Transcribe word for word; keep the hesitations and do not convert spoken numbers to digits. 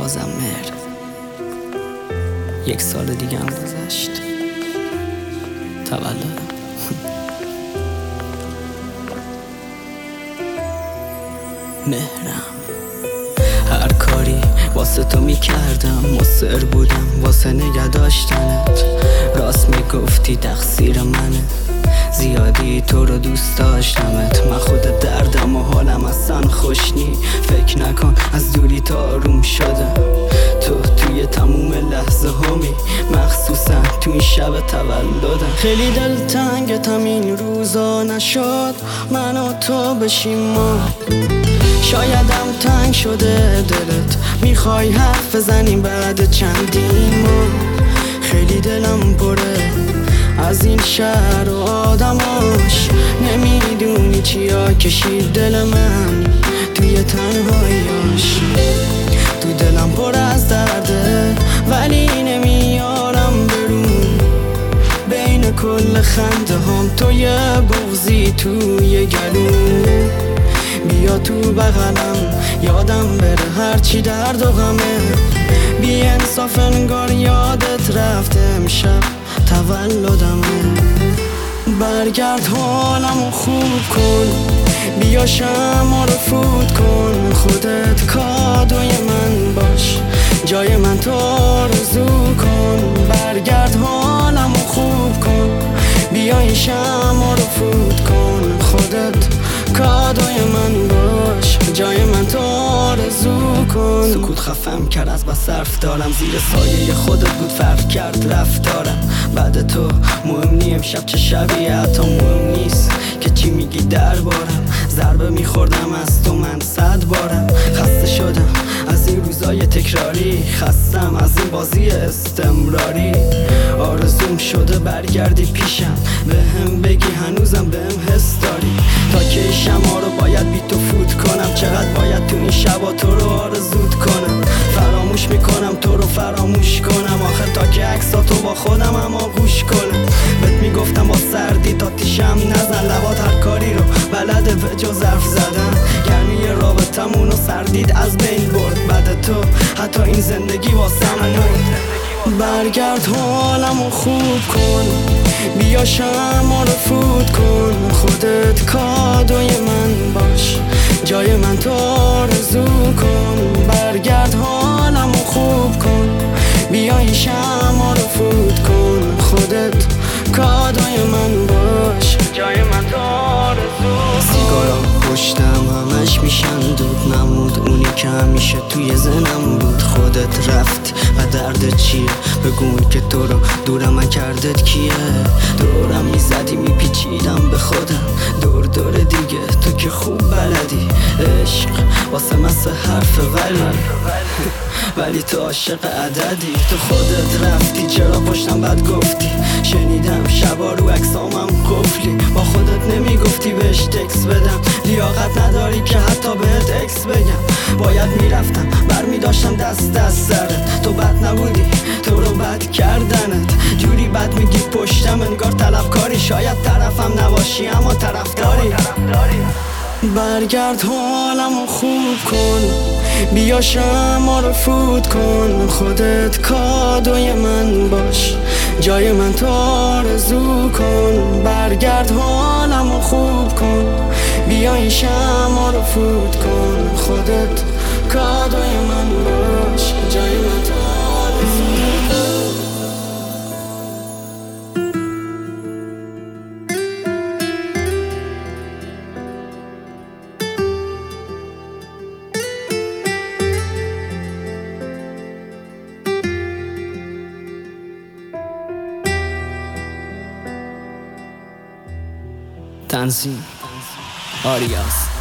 بازم مهر. یک سال دیگه هم گذشت تولدم. مهرم هر کاری واسه تو میکردم، مصر بودم واسه نگه داشتنت. راست میگفتی تقصیر منه، زیادی تو رو دوست داشتمت. من خود دردم و حالم اصلا خوش نی. فکر نکن از دوری تا آروم شدم. تو توی تموم لحظه همی، مخصوصا تو این شب تولدم. خیلی دلتنگتم این روزا نشد من و تو بشیم ما. شایدم تنگ شده دلت، میخوای حرف بزنیم بعد چندین ما. خیلی دلم پره از این شهر و آدماش، نمیدونی چیا کشید دل من توی تنهاییاش. تو دلم پر از درده ولی نمیارم برون، بین کل خنده هم تو یه بغضی توی گلوم. بیا تو بغلم یادم بره هرچی درد و غمه. بی انصاف انگار یادت رفته امشب تولدمه. برگرد حالمو خوب کن، بیا شمع رو فوت کن. خودت کادوی من باش، جای من تو آرزو کن. برگرد حالمو خوب کن، بیا این شمع رو فوت کن. خودت کادوی من باش، جای من تو آرزو کن. سکوت خفم کرد از بس حرف دارم، زیر سایه خودت بود فرق کرد رفتارم. بعد تو مهم نی امشب چه شبیه، حتی مهم نیست که چی میگی دربارم. ضربه میخوردم از تو من صد بارم. خسته شدم از این روزای تکراری، خستم از این بازی استمراری. آرزوم شده برگردی پیشم، به هم بگی هنوزم به هم حس داری. تا که شما رو باید بی تو فوت کنم، چقدر باید تو این شبا تو رو آرزوت کنم. فراموش میکنم تو رو فراموش کنم، آخه تا که عکساتو با خودم هم آغوش کنم. بهت میگفتم با سردی تا تیشم نزن، لبات هر کاری رو بلده به جز حرف زدن. گرمی رابطمون رو سردید از بین برد، بعد تو حتی این زندگی واسم نموند. برگرد حالمو خوب کن، بیا شمع رو فوت کن. خودت کادوی من باش، جای من تو آرزو کن. برگرد حالمو خوب کن، بیا این شمع رو فوت کن. خودت کادوی من باش، جای من تو آرزو. سیگارا پشتم همش میشن دود نمود، اونی که همیشه توی زنم بود. خودت رفتی و درد چیه؟ بگون که تو رو دورم کردت کیه؟ دورم میزدی میپیچیدم به خودم، دور دور دیگه تو که خوب بلدی. عشق واسه مثل حرف ولی ولی تو عاشق عددی. تو خودت رفتی چرا پشتم بد گفتی؟ شنیدم شبا رو عکسامم قفلی، با خودت نمیگفتی بهش تکس بدم. لیاقت نداری که حتی بهت اکس بگم. باید میرفتم برمی داشتم دست دست سرت، تو بد نبودی تو رو بد کردنت. جوری بد میگی پشتم انگار طلبکاری، شاید طرفم نباشی اما طرفداری. برگرد حالمو خوب کن، بیا شمع رو فوت کن. خودت کادوی من باش، جای من تو آرزو کن. برگرد حالمو خوب کن، بیا این شمع رو فوت کن. خودت کادوی من باش، جای من تو آرزو کن. تنظیم آریاس.